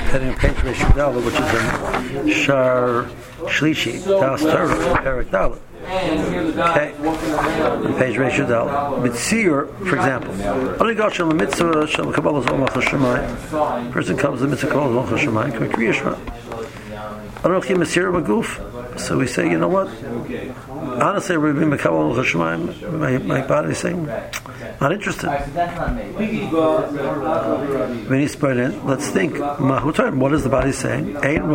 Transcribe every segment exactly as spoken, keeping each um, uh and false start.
heading page Reshudala, which is in Shar Shlishi, Das Torah, Perak Dalet. Okay, on page Reshudala. Mitzir, for example, person comes to the mitzvah Kabbalah Zolach Hashemayim, can we kriya Shema? So we say, you know what? Honestly, we've been Kabbalah Zolach Hashemayim. My my body is saying, not interested. Let's think. What is the body saying?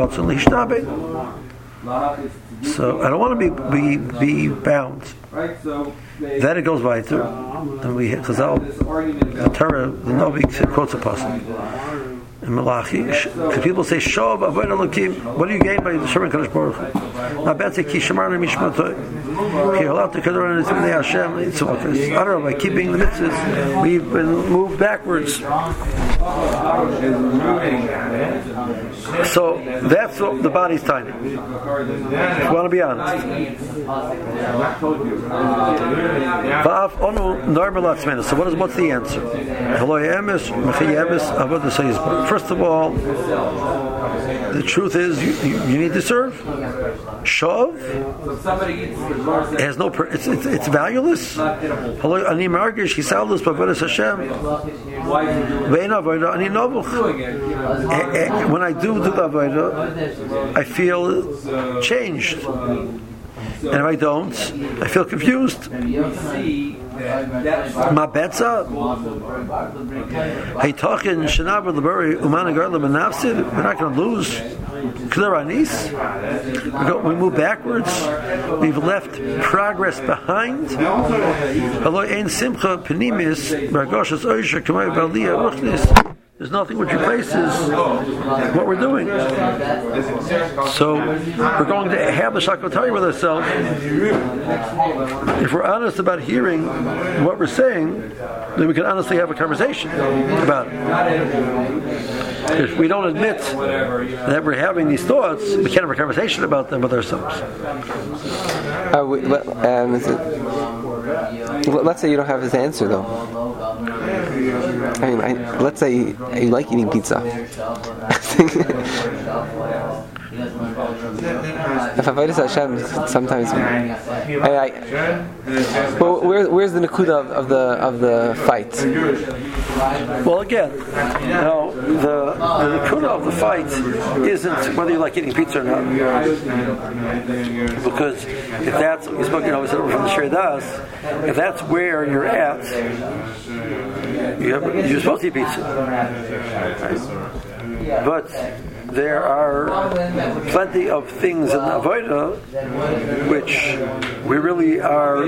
So I don't want to be be, be bound. Then it goes by too. And we Chazal, the Torah, the Novi quotes a pasuk in Malachi. Because people say, "Shov avoid Elokim." What do you gain by serving Kadosh Baruch Hu? Now, Ben say, "Ki shamarna mishmatoi." Okay, allow the Kedar and the Hashem. It's I don't know. By keeping the mitzvahs, we've been moved backwards. So that's what the body's tiny. If you want to be honest. So what is what's the answer? First of all, the truth is you, you, you need to serve. Shov it has no. Per, it's, it's it's valueless. Ani margish hisalus b'avodas Hashem. When I do do the avodah, I feel changed. And if I don't, I feel confused. Ma betza. Hey, talking shenaber lebari umana garla menafsid. We're not going to lose. Clear anis. We move backwards. We've left progress behind. Hello, ein simcha penimis bargoshas oisha kamay baliyah ruchnis. There's nothing which replaces what we're doing. So we're going to have the Shakotari with ourselves. If we're honest about hearing what we're saying, then we can honestly have a conversation about it. If we don't admit that we're having these thoughts, we can't have a conversation about them with ourselves. Uh, we, um, is it, let's say you don't have his answer, though. I mean, I, let's say you like eating pizza. If Avodas Hashem, sometimes. I, I, well, where, where's the nakuda of, of the of the fight? Well, again, you know, the, the nakuda of the fight isn't whether you like eating pizza or not, because if that's you spoke, you know, from the Shredas, if that's where you're at, you have, you're supposed to eat pizza, right? But there are plenty of things in the Avodah which we really are.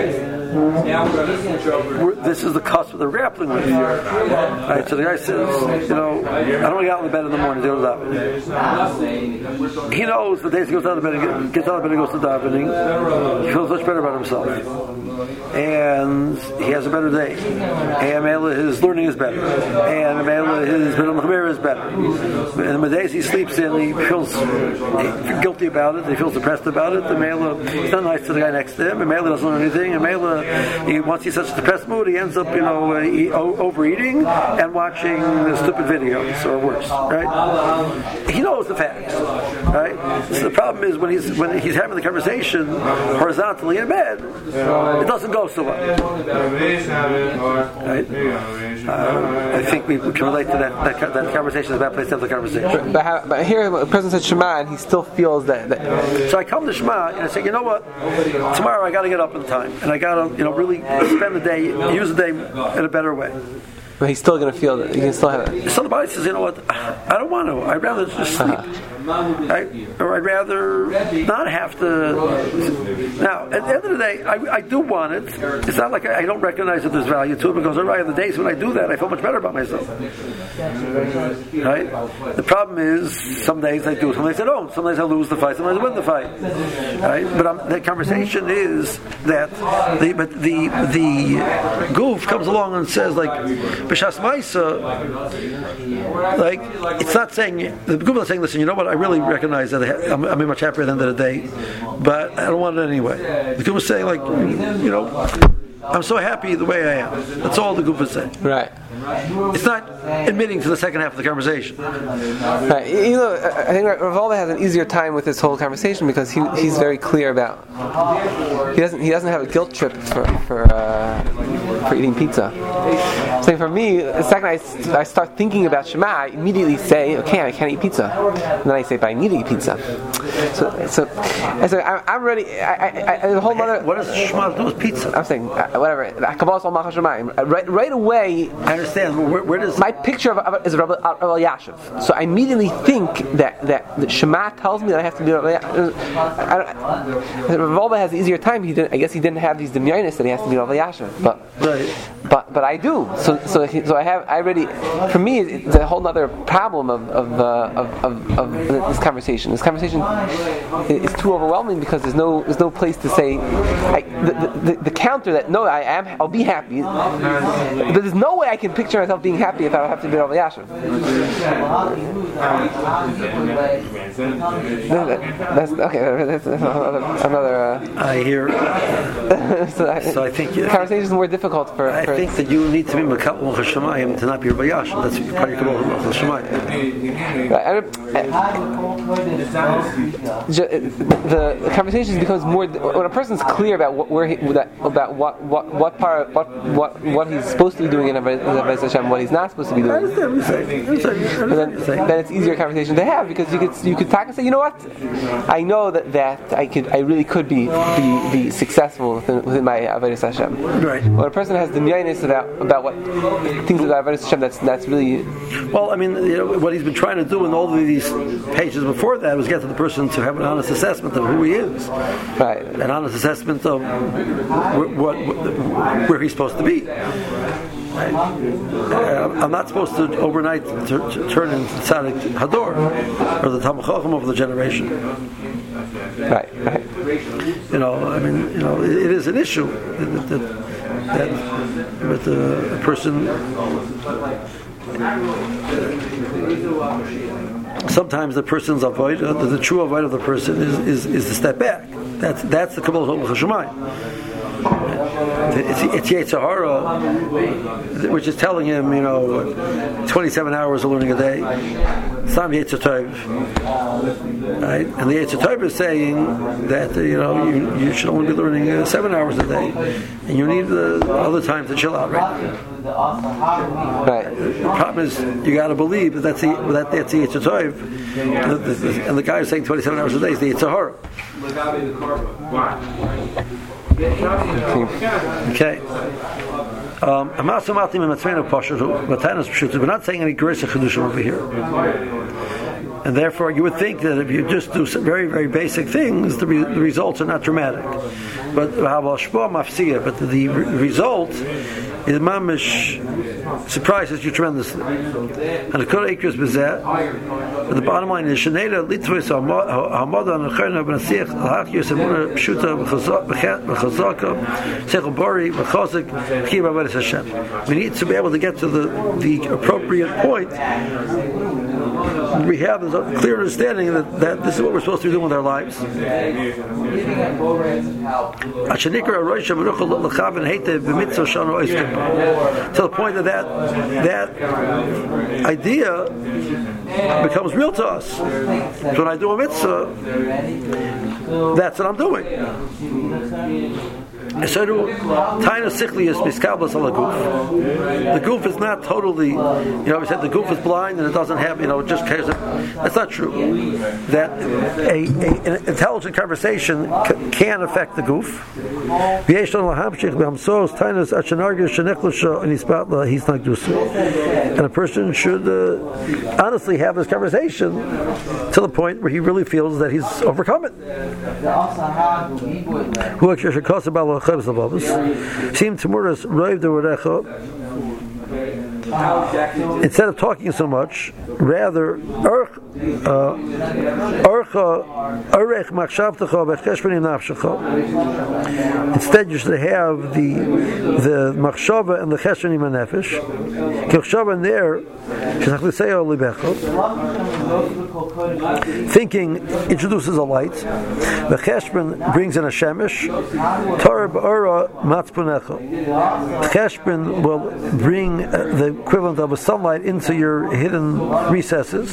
This is the cusp that they're grappling with. Right, so the guy says, you know, I don't want to get out of the bed in the morning to go to davening. He knows the days he goes out of bed and gets out of bed and goes to davening, he feels much better about himself, and he has a better day. And his learning is better, and his B'nai L'chaber is better. And the days he sleeps in, he feels guilty about it, he feels depressed about it. The Mela, he's not nice to the guy next to him, and Mela doesn't learn anything, and Mela, he, once he's such a depressed mood, he ends up, you know, uh, he, o- overeating and watching uh, stupid videos, or worse, right? He knows the facts, right? So the problem is when he's when he's having the conversation horizontally in bed, it doesn't go so well, right? Uh, I think we, we can relate to that, that that conversation is a bad place to have the conversation. But, but, how, but here, the President said Shema, and he still feels that, that. So I come to Shema and I say, you know what? Tomorrow I got to get up in time, and I got to, you know, really spend the day, use the day in a better way. But he's still going to feel that he can still have it. So the body says, you know what? I don't want to. I'd rather just sleep. Uh-huh. I, or I'd rather not have to. Now, at the end of the day, I, I do want it. It's not like I, I don't recognize that there's value to it, because right on the days when I do that, I feel much better about myself. Right? The problem is, some days I do, some days I don't. Some days I lose the fight, some days I win the fight. Right? But um, the conversation is that the but the the goof comes along and says, like B'shas Maisa, like it's not saying the goof is saying, listen, you know what? I really recognize that I'm, I'm much happier at the end of the day, but I don't want it anyway. The goof is saying, like, you know, I'm so happy the way I am. That's all the goof is saying. Right. It's not admitting to the second half of the conversation. Right. You know, I think Rav Wolbe has an easier time with this whole conversation because he he's very clear about he doesn't he doesn't have a guilt trip for for uh, for eating pizza. So for me, the second I, I start thinking about Shema, I immediately say, okay, I can't eat pizza. And then I say, but I need to eat pizza. So so, and so I, I'm ready. I, I, I, a whole other. What does Shema do with pizza? I'm saying uh, whatever. Right, right away. I understand. Where, where does my picture of, of is Rav Elyashiv? So I immediately think that that, that Shema tells me that I have to be Rav Elyashiv. Rav Wolbe has an easier time. He didn't. I guess he didn't have these demyonis that he has to be Rav Elyashiv. But right. but but I do. So so so I have. I already. For me, it's a whole other problem of of, uh, of of of this conversation. This conversation is too overwhelming because there's no there's no place to say I, the, the the counter that no I am I'll be happy. But there's no way I can picture myself being happy if I don't have to be Rav Elyashiv. That's okay. That's another. another uh, I hear. so, I, so I think the conversation is more difficult for. I for think that you need to be Mekabel Chashamayim to not be Rav Elyashiv. That's part of your Kabbalah Chashamayim. The, the conversation becomes more when a person's clear about what where he, that, about what, what what part what what what he's supposed to be doing in Avodas Hashem, what he's not supposed to be doing. And then, then it's easier conversation to have because you could you could talk and say, you know what, I know that, that I could I really could be be, be successful within, within my Avodas Hashem. Right. When a person has the miyainis about about what things about Avodas Hashem, that's that's really well. I mean, you know, what he's been trying to do in all of these pages before that was get to the person to have an honest assessment of who he is, right? An honest assessment of wh- what, what where he's supposed to be. Right. Uh, I'm not supposed to overnight to, to turn into Tzaddik Hador or the Talmid Chacham of the generation. Right, right. You know, I mean, you know, it, it is an issue that, that, that with a person. Sometimes the person's avoid, uh, the, the true avoid of the person is, is, is to step back. That's that's the Kabbalah Chashamayim. It's, it's Yetzer Hara, which is telling him, you know, twenty-seven hours of learning a day. Some Yetzer Tov, right? And the Yetzer Tov is saying that uh, you know you, you should only be learning uh, seven hours a day, and you need uh, other time to chill out, right? Right. The problem is you got to believe that that's the that that's the Yetzer Tov, and the, the, and the guy who's saying twenty-seven hours a day is the Yetzer Hara. Okay. Um, we're not saying any Gerisa Chedushim over here. And therefore, you would think that if you just do some very, very basic things, the, re- the results are not dramatic. But but the, the re- result is mamish surprises you tremendously. And the Kol Ekros Bezeh, but the bottom line is Sheneda Litzvos Hamada and Cherna Ben Asiach Hachiyos Emuna Pshuta B'Chazaka Sechel Bori B'Chazik Kiva Avodas Hashem. We need to be able to get to the the appropriate point. We have a clear understanding that, that this is what we're supposed to be doing with our lives. To the point that that, that idea becomes real to us. So when I do a mitzvah, that's what I'm doing. So do Taina Sichlius Miskablas ala Guf. The Guf is not totally, you know, we said the Guf is blind and it doesn't have, you know, it just cares. That's not true. That a, a an intelligent conversation c- can affect the Guf. And a person should uh, honestly have this conversation to the point where he really feels that he's overcome it. Seem to Muras Roiv the Warecha instead of talking so much, rather, instead you should have the the machshava and the cheshbon nefesh. Machshava in there, thinking introduces a light. The cheshbon brings in a shemesh. Torah ba'ora matzpunecha. Cheshbon will bring the equivalent of a sunlight into your hidden recesses.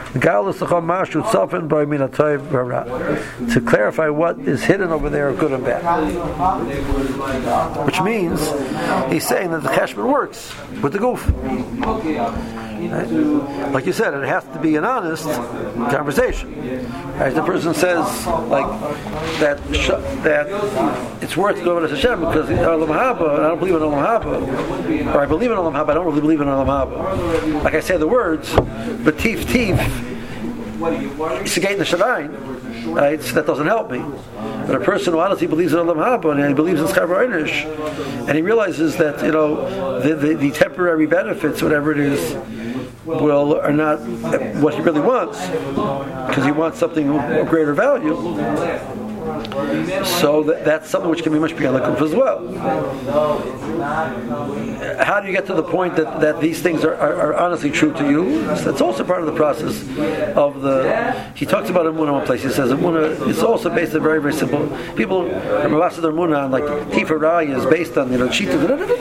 To clarify what is hidden over there, good and bad. Which means he's saying that the cheshbon works with the goof. Right? Like you said, it has to be an honest conversation. Right? The person says like that that it's worth to go to Hashem because Olam Haba, and I don't believe in Olam Haba, or I believe in Olam Haba, I don't really believe in Olam Haba. Like I say the words, but tif tif, Segait Neshadain, right? So that doesn't help me. But a person who honestly believes in Olam Haba and he believes in Schar Einish, and he realizes that you know the, the, the temporary benefits, whatever it is, will are not what he really wants, because he wants something of greater value. So that, that's something which can be much beyond the goof as well. How do you get to the point that, that these things are, are, are honestly true to you? That's also part of the process of the. He talks about Emunah in one place. He says Emunah is also based on very very simple. People remember the Emunah like Tifa Rai is based on you know Chita.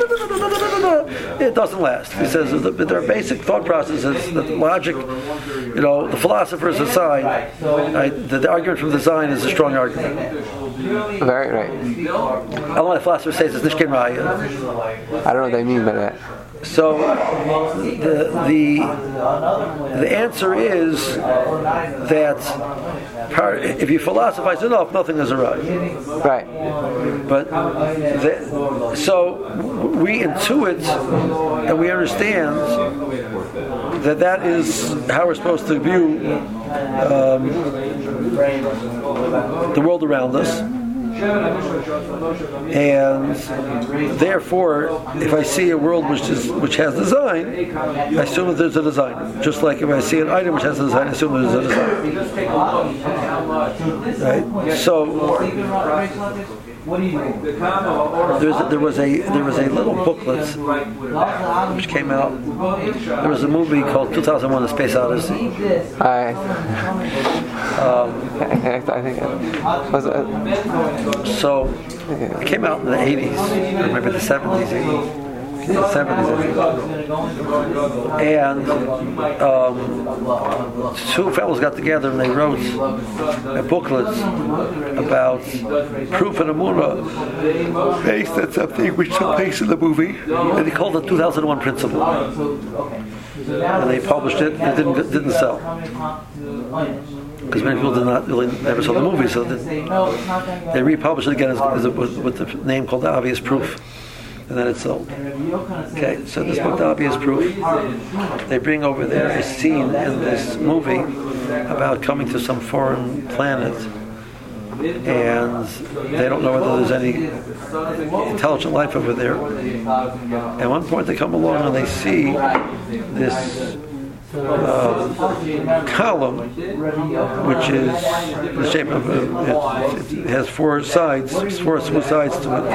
It doesn't last. He says there are basic thought processes that logic, you know, the philosophers aside, right, the, the argument from the Zion is a strong argument. Very right. I don't know what the philosopher says it's Nishken Raya. I don't know what they mean by that. So the the the answer is that part, if you philosophize enough, nothing is a right. Right. But the, so we intuit and we understand that that is how we're supposed to view um, the world around us. And therefore, if I see a world which is which has design, I assume that there's a design. Just like if I see an item which has a design, I assume there's a design. Right? So There's a, there was a there was a little booklet which came out. There was a movie called two thousand one: A Space Odyssey. I, um, I, I think it was it. So it came out in the eighties, or maybe the seventies, the seventies, and um, two fellows got together and they wrote a booklet about proof and Emunah based on something which took place in the movie, and they called it two thousand one Principle. And they published it. It didn't didn't sell because many people did not really never saw the movie, so they, they republished it again as, as a, with, with the name called The Obvious Proof, and then it sold. Okay, so this book, The Obvious Proof, they bring over there a scene in this movie about coming to some foreign planet, and they don't know whether there's any intelligent life over there. At one point they come along and they see this Um, column, which is the shape of a, it, it has four sides, four smooth sides to it,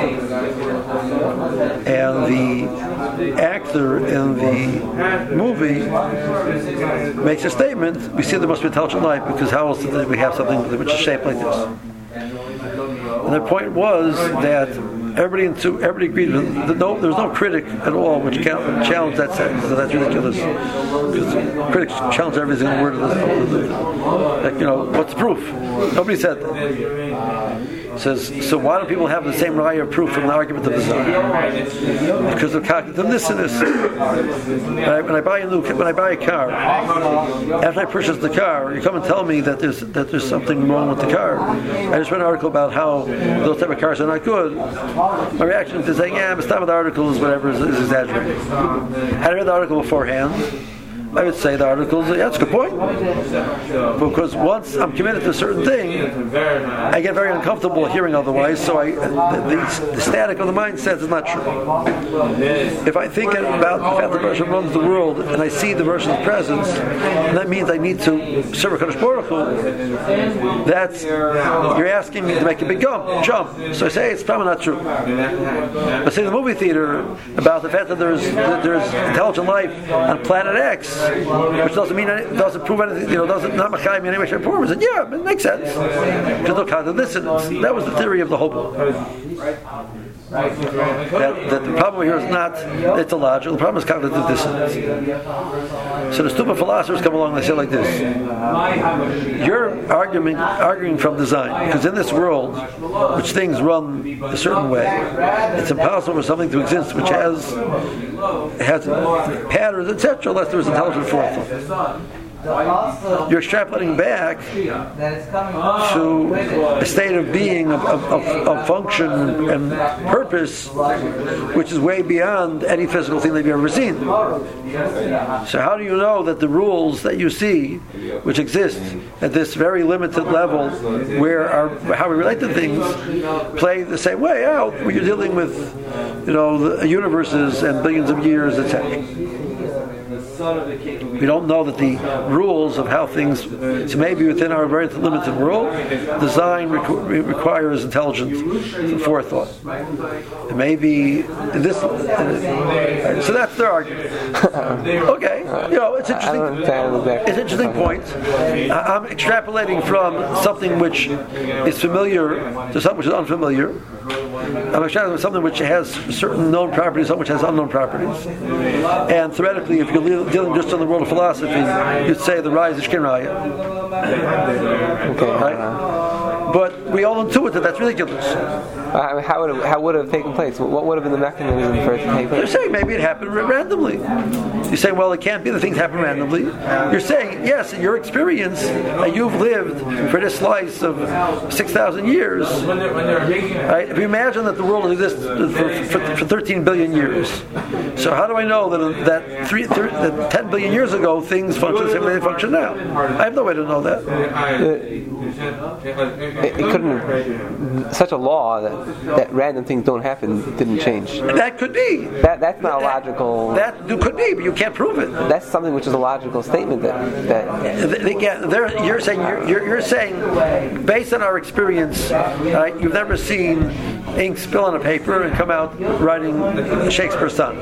and the actor in the movie makes a statement. We see there must be intelligent life because how else did we have something which is shaped like this? And the point was that everybody into everybody agreed with the, no, there was no critic at all which challenged that sentence. So that's ridiculous. Because critics challenge every single word of this. Like, you know, what's the proof? Nobody said that. It says, so why do people have the same raya of proof from the argument of the Zohar? Because of cognitive dissonance. When I, when I buy a new, when I buy a car, after I purchase the car, you come and tell me that there's that there's something wrong with the car. I just read an article about how those type of cars are not good. My reaction is saying, yeah, but stop with the article is whatever is, is exaggerated. Had I read the article beforehand, I would say the article is, yeah, that's a good point. Because once I'm committed to a certain thing, I get very uncomfortable hearing otherwise, so I, the, the, the static of the mind says it's not true. If I think about the fact that the Hashem runs the world, and I see the Hasham's presence, and that means I need to serve HaKadosh Baruch Hu, that's, you're asking me to make a big jump. jump. So I say it's probably not true. But say in the movie theater about the fact that there's that there's intelligent life on planet X, which doesn't mean any, doesn't prove anything, you know, doesn't not machayim in any way, shape, or form. I said, yeah, it makes sense. There's no kind of dissonance. That was the theory of the whole book. That, that the problem here is not it's illogical. The problem is cognitive dissonance. So the stupid philosophers come along and they say like this: you're arguing arguing from design, because in this world, which things run a certain way, it's impossible for something to exist which has has patterns, et cetera, unless there is intelligent forethought. You're extrapolating back to a state of being, of, of, of, of function and purpose, which is way beyond any physical thing that you've ever seen. So how do you know that the rules that you see, which exist at this very limited level, where our, how we relate to things, play the same way out, where you're dealing with, you know, the universes and billions of years, et cetera? We don't know that the rules of how things, so maybe within our very limited world, design requ- requires intelligent forethought. And maybe in this, uh, so that's their argument. Okay, you know, it's interesting. It's an interesting point. I'm extrapolating from something which is familiar to something which is unfamiliar. I'm extrapolating from something which has certain known properties, something which has unknown properties. And theoretically, if you're dealing just in the world of philosophy, you'd say the rise is Shkinraya. Okay. Right? But we all intuit that that's ridiculous. Uh, how would it, how would it have taken place? What would have been the mechanism for it to take place? You're saying maybe it happened randomly. You're saying, well, it can't be that things happen randomly. You're saying, yes, in your experience, that you've lived for this slice of six thousand years. Right? If you imagine that the world exists for, for, for thirteen billion years, so how do I know that that, three, thir- that ten billion years ago things function the same way they function now? I have no way to know that. It, it couldn't have, such a law that that random things don't happen didn't change. That could be. That that's not a logical. That could be, but you can't prove it. That's something which is a logical statement. That that they, they get, you're saying you're, you're, you're saying based on our experience, right, you've never seen ink spill on a paper and come out writing Shakespeare's son.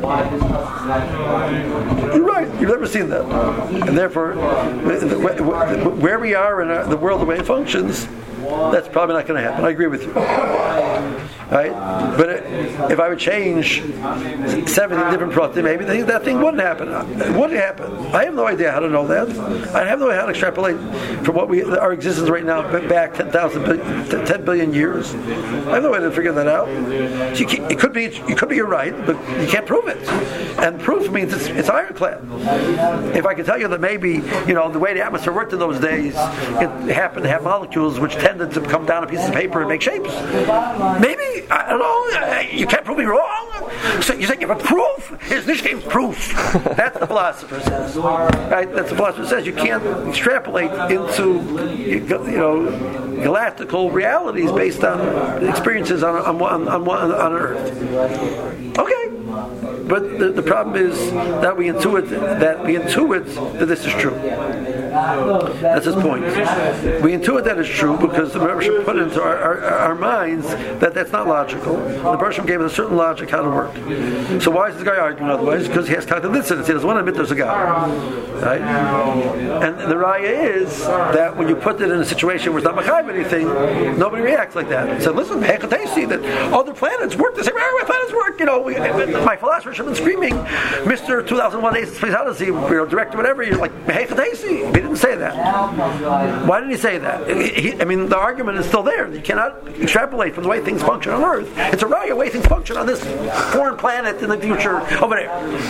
You're right. You've never seen that, and therefore, where we are in the world, the way it functions, that's probably not going to happen. I agree with you. Right? But if I would change seventeen different proteins, maybe that thing wouldn't happen. It wouldn't happen. I have no idea how to know that. I have no idea how to extrapolate from what we our existence right now back ten thousand, ten billion years. I have no way to figure that out. So you it could be you could be you're right, but you can't prove it. And proof means it's, it's ironclad. If I could tell you that maybe you know the way the atmosphere worked in those days, it happened to have molecules which tended to come down a piece of paper and make shapes. Maybe. I don't know. You can't prove me wrong. So you say you have a proof? Here's this game's proof. That's the philosopher says. Right? That's the philosopher says. You can't extrapolate into you know galactical realities based on experiences on on on, on, on Earth. Okay. But the, the problem is that we intuit that we intuit that this is true. That's his point. We intuit that it's true because the Rebbe put into our, our, our minds that that's not logical. The Bershom gave us a certain logic how to work. So why is this guy arguing otherwise? Because he has cognitive dissonance. He doesn't want to admit there's a God. Right? And the raya is that when you put it in a situation where it's not machayv anything, nobody reacts like that. He said, listen, see that other planets work the same way our planets work. You know, we, my philosophers have been screaming, Mister two thousand one Ace Space Odyssey, you know, director, whatever. You're like, he didn't say that. Why didn't he say that? He, I mean, the argument is still there. You cannot extrapolate from the way things function on Earth. It's a raya way things function on this foreign planet in the future over there. Right?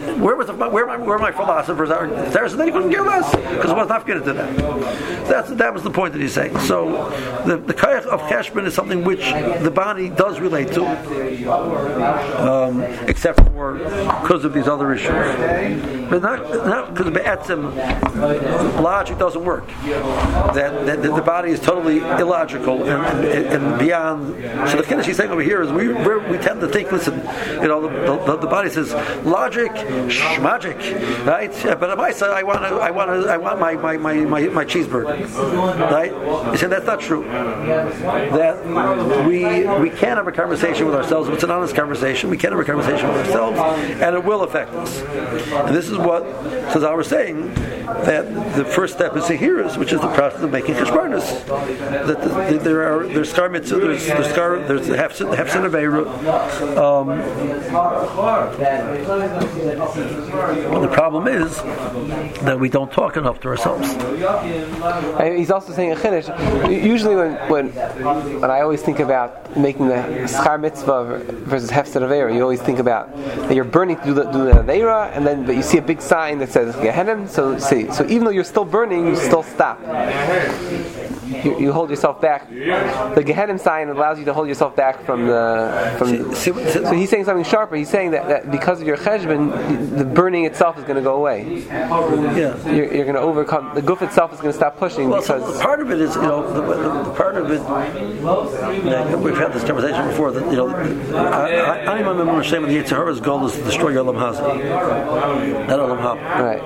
where was the, where my where my philosophers are there? So then he couldn't care less because it was not getting to that. That's that was the point that he's saying. So the the kayach of cheshbon is something which the body does relate to, um, except for because of these other issues, but not not because of etzem. Logic doesn't work. That, that, that the body is totally illogical and, and, and beyond. So the kiddush he's saying over here is we we're, we tend to think, listen, you know, the, the, the body says logic, shh, magic, right? But if I say I want to, I want to, I want my my, my, my, my cheeseburger, right? He said that's not true. That we we can't have a conversation with ourselves. If it's an honest conversation, we can't have a conversation with ourselves, and it will affect us. And this is what Chazal was saying, that the first step is Zehiris, which is the process of making cheshbonos. That the, the, there are there's skar mitzvah, there's there's skar, there's the hefsin hefsin aveira. Um, the problem is that we don't talk enough to ourselves. And he's also saying a chiddush. Usually, when when when I always think about making the skar mitzvah versus hefsin aveira, you always think about that you're burning to do the, do the aveira, and then but you see a big sign that says Gehenim. So see, so even though you're still burning, you still stop. You, you hold yourself back. The Gehenim sign allows you to hold yourself back from the. From see, see, so he's saying something sharper. He's saying that, that because of your cheshbon, the burning itself is going to go away. Yeah, you're, you're going to overcome. The guf itself is going to stop pushing. Well, because so part of it is, you know, the, the, the part of it. Like, we've had this conversation before. That you know, I don't remember saying that the Yetzer Hara's goal is to destroy your olam hazeh, not olam haba.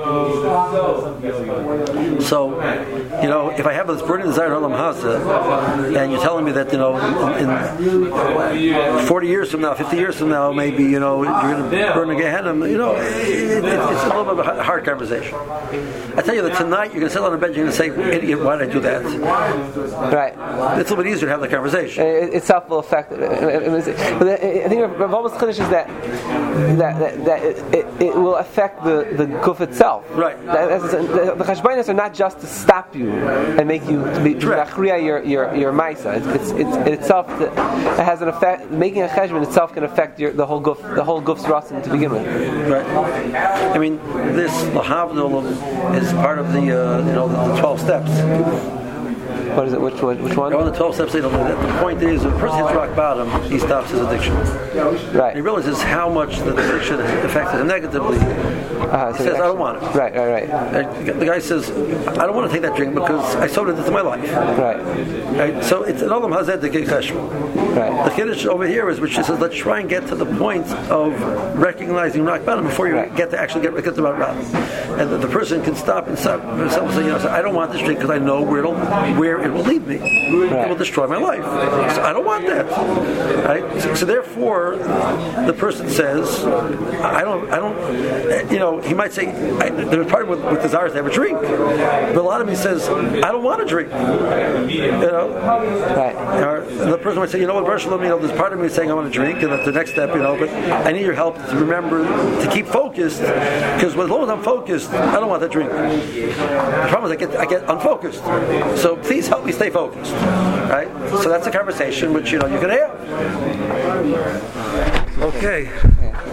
Right. So, you know, if I have this burning desire in olam hazeh, and you're telling me that, you know, in, in forty years from now, fifty years from now, maybe, you know, you're going to burn a Gehenim, you know, it, it, it's a little bit of a hard conversation. I tell you that tonight you're going to sit on the bed, you're going to say, idiot, why did I do that? Right. It's a little bit easier to have the conversation. It, itself will affect it. But I think Rav Alba's chiddush is that that, that, that it, it, it will affect the, the guf itself. Right. That, the the cheshbonos are not just to stop you and make you to be to your your your ma'isa. It's, it's, it's it itself it has an effect. Making a cheshbon itself can affect your, the whole guf the whole guf's rasim to begin with. Right. I mean, this lahavdol is part of the uh, you know the, the twelve steps. What is it? Which one? Which one? On the twelve steps, they don't know that. The point is, if a person hits rock bottom, he stops his addiction. Right. And he realizes how much the addiction has affected him negatively. Uh, so he says, "I don't want it." Right, right, right. And the guy says, "I don't want to take that drink because I sold it into my life." Right. Right. So it's an olam hazeh to get cheshbon. Right. The kiddush over here is which says, let's try and get to the point of recognizing rock bottom before you right. get to actually get, get to rock bottom, and the, the person can stop and stop himself and say, "You know, so I don't want this drink because I know where it'll where it will lead me. Right. It will destroy my life. So I don't want that." Right. So, so therefore, the person says, "I don't, I don't." You know, he might say, I, "There's part of with, with desires to have a drink," but a lot of me says, "I don't want to drink." You know. Right. Or the person might say, "You know what, Baruch Shalom, you know, there's part of me saying I want to drink, and that's the next step, you know, but I need your help to remember to keep focused, because as long as I'm focused, I don't want that drink." The problem is I get I get unfocused. So please help me stay focused. Right? So that's a conversation which, you know, you can have. Okay.